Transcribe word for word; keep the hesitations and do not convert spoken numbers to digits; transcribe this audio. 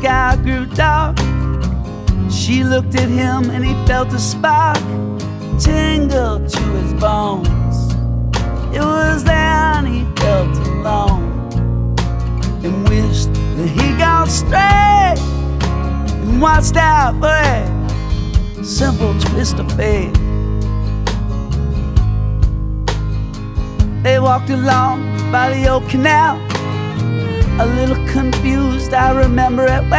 sky grew dark. She looked at him and he felt a spark tingle to his bones. It was then he felt alone and wished that he got straight and watched out for a simple twist of fate. They walked along by the old canal, a little confused, I remember it well.